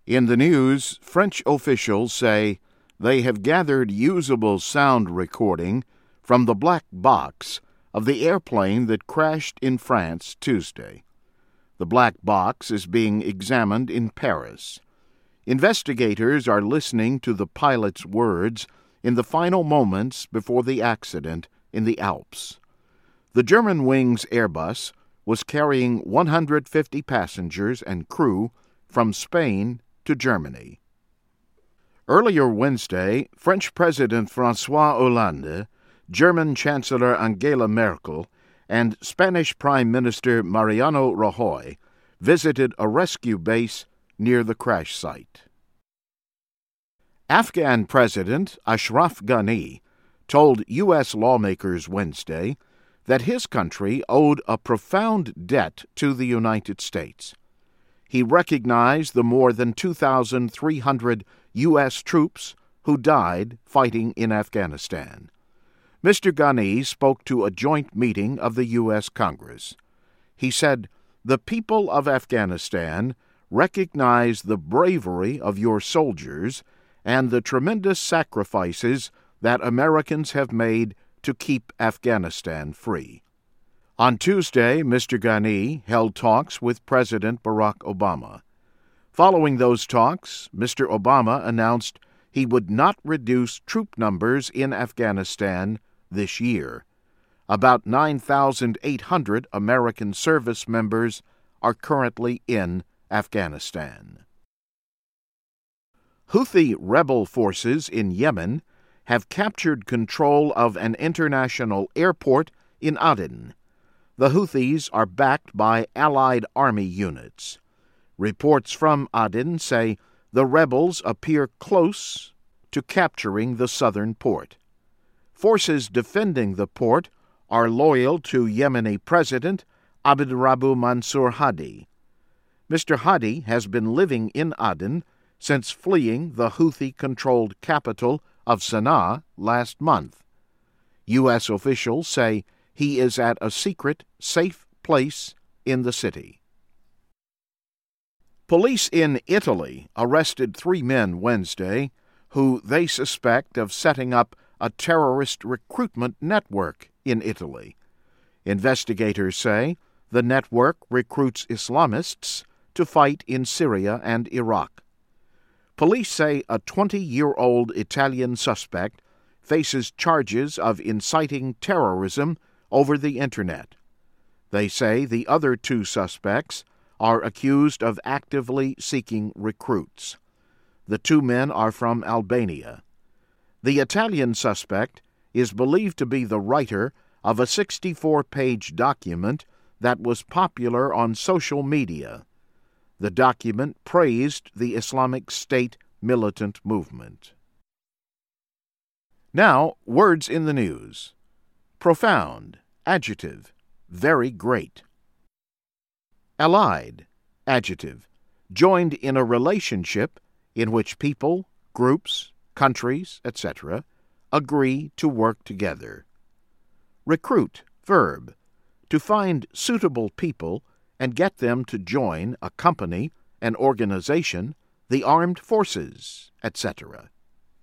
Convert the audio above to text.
In the news, French officials say they have gathered usable sound recording from the black box of the airplane that crashed in France Tuesday. The black box is being examined in Paris. Investigators are listening to the pilot's words in the final moments before the accident in the Alps. The Germanwings Airbus was carrying 150 passengers and crew from Spain to Germany. Earlier Wednesday, French President François Hollande, German Chancellor Angela Merkel, and Spanish Prime Minister Mariano Rajoy visited a rescue base near the crash site. Afghan President Ashraf Ghani told U.S. lawmakers Wednesday that his country owed a profound debt to the United States. He recognized the more than 2,300 U.S. troops who died fighting in Afghanistan. Mr. Ghani spoke to a joint meeting of the U.S. Congress. He said, "The people of Afghanistan recognize the bravery of your soldiers and the tremendous sacrifices that Americans have made to keep Afghanistan free." On Tuesday, Mr. Ghani held talks with President Barack Obama. Following those talks, Mr. Obama announced he would not reduce troop numbers in Afghanistan this year. About 9,800 American service members are currently in Afghanistan. Houthi rebel forces in Yemen have captured control of an international airport in Aden. The Houthis are backed by allied army units. Reports from Aden say the rebels appear close to capturing the southern port. Forces defending the port are loyal to Yemeni President Abdrabbu Mansur Hadi. Mr. Hadi has been living in Aden since fleeing the Houthi-controlled capital of Sana'a last month. U.S. officials say he is at a secret, safe place in the city. Police in Italy arrested 3 men Wednesday who they suspect of setting up a terrorist recruitment network in Italy. Investigators say the network recruits Islamists to fight in Syria and Iraq. Police say a 20-year-old Italian suspect faces charges of inciting terrorism over the Internet. They say the other 2 suspects are accused of actively seeking recruits. The 2 men are from Albania. The Italian suspect is believed to be the writer of a 64-page document that was popular on social media. The document praised the Islamic State militant movement. Now, words in the news. Profound, adjective, very great. Allied, adjective, joined in a relationship in which people, groups, countries, etc., agree to work together. Recruit, verb, to find suitable people and get them to join a company, an organization, the armed forces, etc.